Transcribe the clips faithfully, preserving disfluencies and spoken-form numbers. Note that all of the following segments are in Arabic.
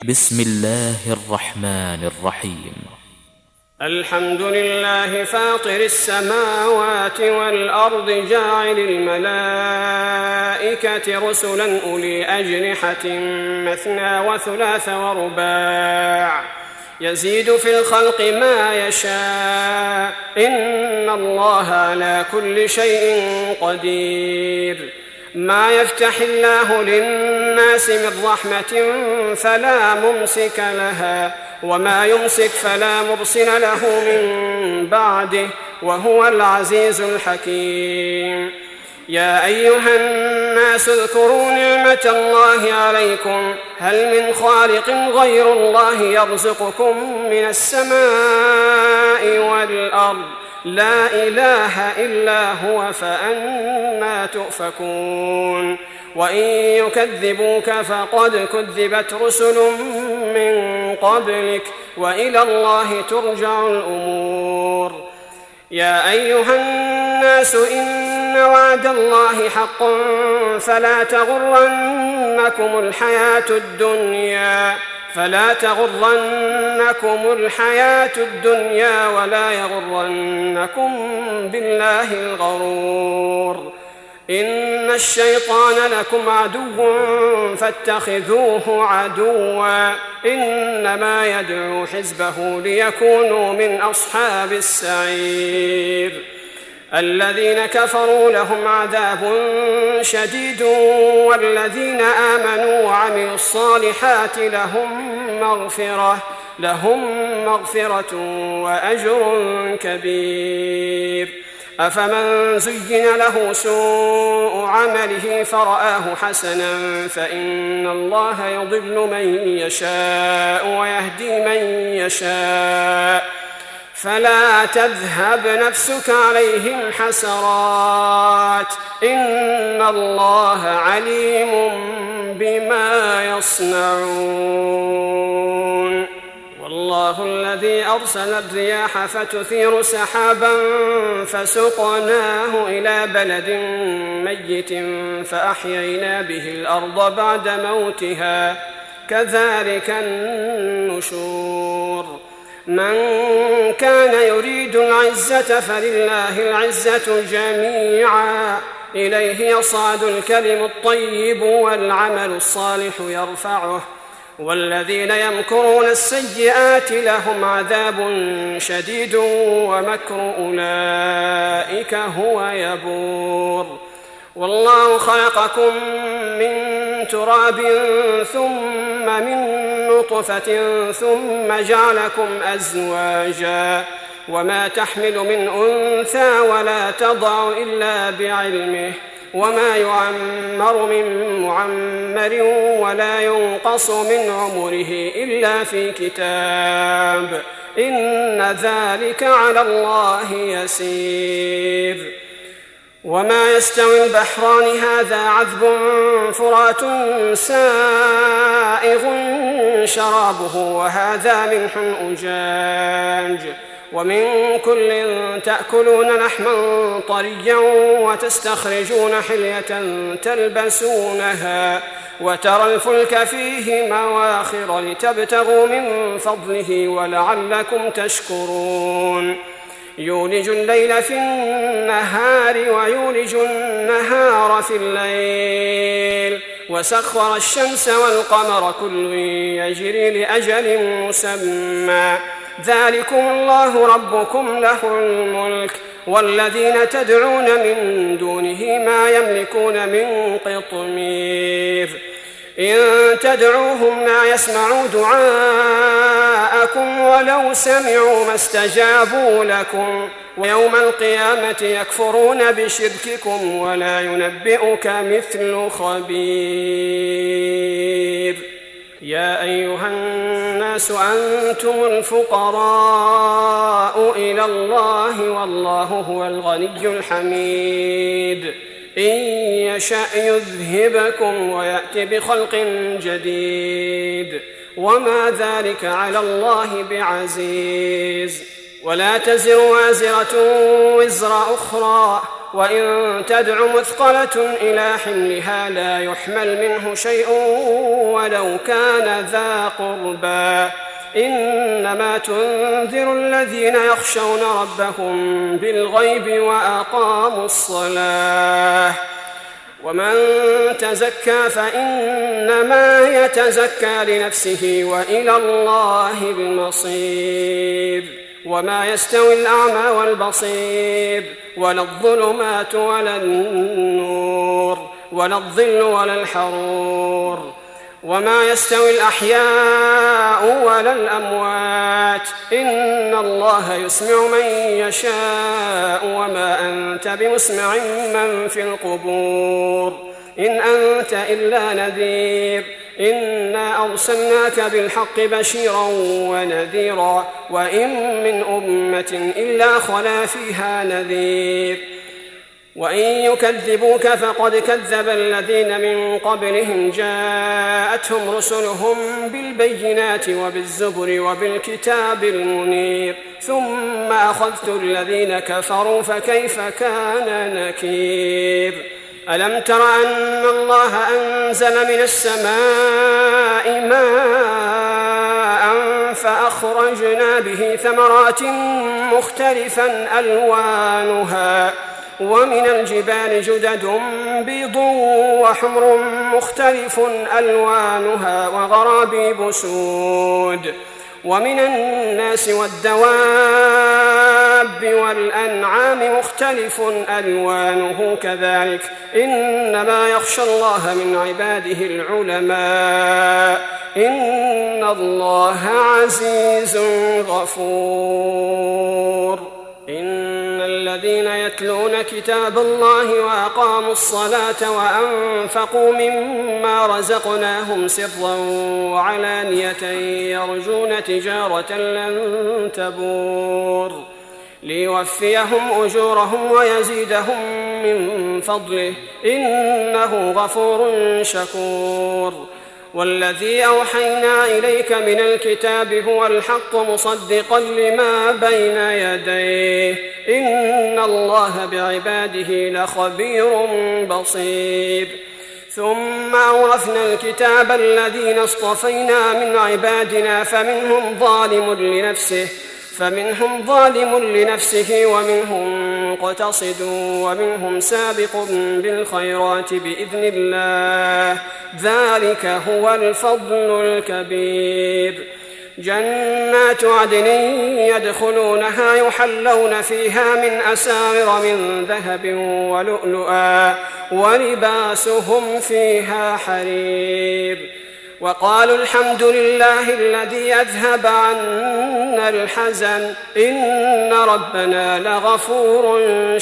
بسم الله الرحمن الرحيم. الحمد لله فاطر السماوات والأرض جاعل الملائكة رسلا أولي أجنحة مثنى وثلاث ورباع يزيد في الخلق ما يشاء إن الله على كل شيء قدير. ما يفتح الله للناس من رحمة فلا ممسك لها وما يمسك فلا مرسل له من بعده وهو العزيز الحكيم. يا أيها الناس اذكروا نعمة الله عليكم هل من خالق غير الله يرزقكم من السماء والأرض لا إله إلا هو فأنى تؤفكون. وإن يكذبوك فقد كذبت رسل من قبلك وإلى الله ترجع الأمور. يا أيها الناس إن وعد الله حق فلا تغرنكم الحياة الدنيا فلا تغرنكم الحياة الدنيا ولا يغرنكم بالله الغرور. إن الشيطان لكم عدو فاتخذوه عدوا إنما يدعو حزبه ليكونوا من أصحاب السعير. الذين كفروا لهم عذاب شديد والذين آمنوا وعملوا الصالحات لهم مغفرة لهم مغفرة وأجر كبير. أفمن زين له سوء عمله فرآه حسنا فإن الله يضل من يشاء ويهدي من يشاء فلا تذهب نفسك عليهم حسرات إن الله عليم بما يصنعون. والله الذي أرسل الرياح فتثير سحابا فسقناه إلى بلد ميت فأحيينا به الأرض بعد موتها كذلك النشور. من كان يريد العزة فلله العزة جميعا إليه يصعد الكلم الطيب والعمل الصالح يرفعه والذين يمكرون السيئات لهم عذاب شديد ومكر أولئك هو يبور. والله خلقكم من تراب ثم من نطفة ثم جعلكم أزواجا وما تحمل من أنثى ولا تضع إلا بعلمه وما يعمر من معمر ولا ينقص من عمره إلا في كتاب إن ذلك على الله يسير. وما يستوي البحران هذا عذب فرات سائغ شرابه وهذا ملح أجاج ومن كل تأكلون لحما طريا وتستخرجون حلية تلبسونها وترى الفلك فيه مواخر لتبتغوا من فضله ولعلكم تشكرون. يولج الليل في النهار ويولج النهار في الليل وسخر الشمس والقمر كل يجري لأجل مسمى ذلكم الله ربكم له الملك والذين تدعون من دونه ما يملكون من قطمير. إن تدعوهم لا يسمعوا دعاءكم ولو سمعوا ما استجابوا لكم ويوم القيامة يكفرون بشرككم ولا ينبئك مثل خبير. يا أيها الناس أنتم الفقراء إلى الله والله هو الغني الحميد. إن يشأ يذهبكم ويأتي بخلق جديد وما ذلك على الله بعزيز. ولا تزر وازرة وزر أخرى وإن تدع مثقلة إلى حملها لا يحمل منه شيء ولو كان ذا قربى إنما تنذر الذين يخشون ربهم بالغيب وأقاموا الصلاة ومن تزكى فإنما يتزكى لنفسه وإلى الله المصير وما يستوي الأعمى والبصير ولا الظلمات ولا النور ولا الظل ولا الحرور وما يستوي الأحياء ولا الأموات إن الله يسمع من يشاء وما أنت بمسمع من في القبور إن أنت إلا نذير إنا أرسلناك بالحق بشيرا ونذيرا وإن من أمة إلا خلا فيها نذير وإن يكذبوك فقد كذب الذين من قبلهم جاءتهم رسلهم بالبينات وبالزبر وبالكتاب المنير ثم أخذت الذين كفروا فكيف كان نكير ألم تر أن الله أنزل من السماء ماء فأخرجنا به ثمرات مختلفا ألوانها ومن الجبال جدد بيض وحمر مختلف ألوانها وغرابيب سود ومن الناس والدواب والأنعام مختلف ألوانه كذلك إنما يخشى الله من عباده العلماء إن الله عزيز غفور إن الذين يتلون كتاب الله وأقاموا الصلاة وأنفقوا مما رزقناهم سرا وعلانية يرجون تجارة لن تبور ليوفيهم أجورهم ويزيدهم من فضله إنه غفور شكور والذي أوحينا إليك من الكتاب هو الحق مصدقا لما بين يديه إن الله بعباده لخبير بصير ثم أورثنا الكتاب الذين اصطفينا من عبادنا فمنهم ظالم لنفسه فمنهم ظالم لنفسه ومنهم مقتصد ومنهم سابق بالخيرات بإذن الله ذلك هو الفضل الكبير جنات عدن يدخلونها يحلون فيها من أساور من ذهب ولؤلؤا ولباسهم فيها حرير وقالوا الحمد لله الذي أذهب عنا الحزن إن ربنا لغفور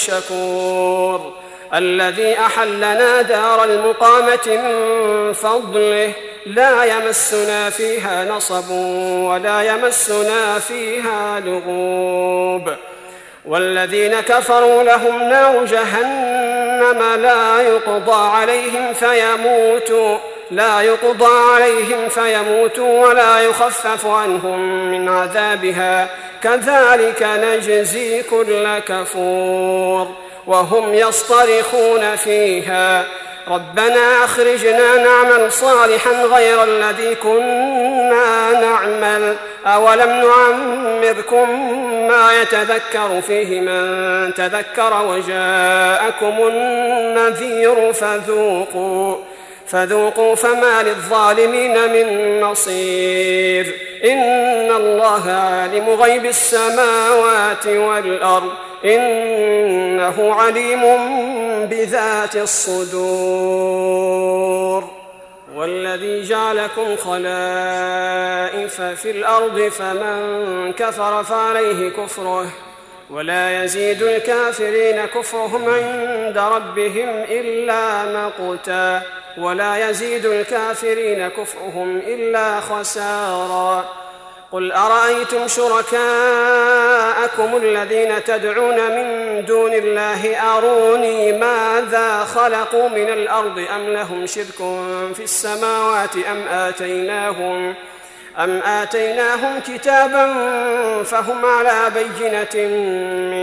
شكور الذي أحلنا دار المقامة من فضله لا يمسنا فيها نصب ولا يمسنا فيها لغوب والذين كفروا لهم نار جهنم لا يقضى عليهم فيموتوا لا يقضى عليهم فيموتوا ولا يخفف عنهم من عذابها كذلك نجزي كل كفور وهم يصطرخون فيها ربنا أخرجنا نعمل صالحا غير الذي كنا نعمل أولم نعمركم ما يتذكر فيه من تذكر وجاءكم النذير فذوقوا فذوقوا فما للظالمين من نصير إن الله عالم غيب السماوات والأرض إنه عليم بذات الصدور والذي جعلكم خلائف في الأرض فمن كفر فعليه كفره ولا يزيد الكافرين كفرهم عند ربهم إلا مقتا ولا يزيد الكافرين كفرهم إلا خسارا قل أرأيتم شركاءكم الذين تدعون من دون الله أروني ماذا خلقوا من الأرض أم لهم شرك في السماوات أم آتيناهم أم آتيناهم كتابا فهم على بينة منه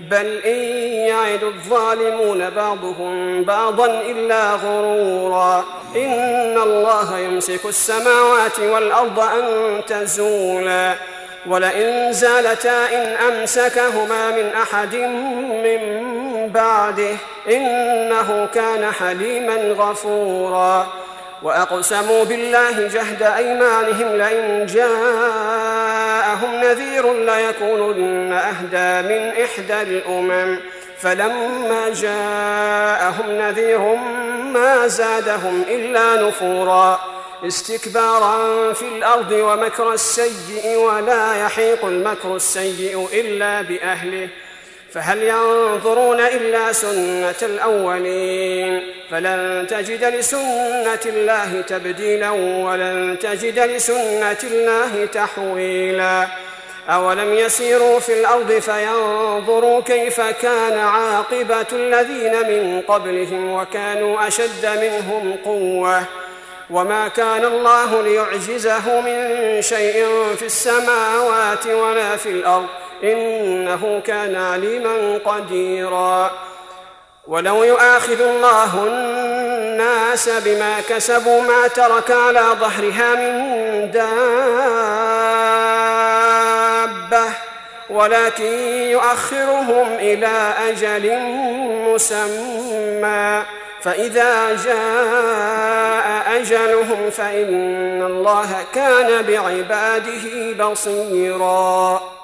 بل إن يعد الظالمون بعضهم بعضا إلا غرورا إن الله يمسك السماوات والأرض أن تزولا ولئن زالتا إن أمسكهما من أحد من بعده إنه كان حليما غفورا وأقسموا بالله جهد أيمانهم لئن جاءهم نذير ليكونن أهدى من إحدى الأمم فلما جاءهم نذير ما زادهم إلا نفورا استكبارا في الأرض ومكر السيء ولا يحيق المكر السيء إلا بأهله فهل ينظرون إلا سنة الأولين فلن تجد لسنة الله تبديلا ولن تجد لسنة الله تحويلا أولم يسيروا في الأرض فينظروا كيف كان عاقبة الذين من قبلهم وكانوا أشد منهم قوة وما كان الله ليعجزه من شيء في السماوات ولا في الأرض إنه كان عليما قديرا ولو يؤاخذ الله الناس بما كسبوا ما ترك على ظهرها من دابة ولكن يؤخرهم إلى أجل مسمى فإذا جاء أجلهم فإن الله كان بعباده بصيرا.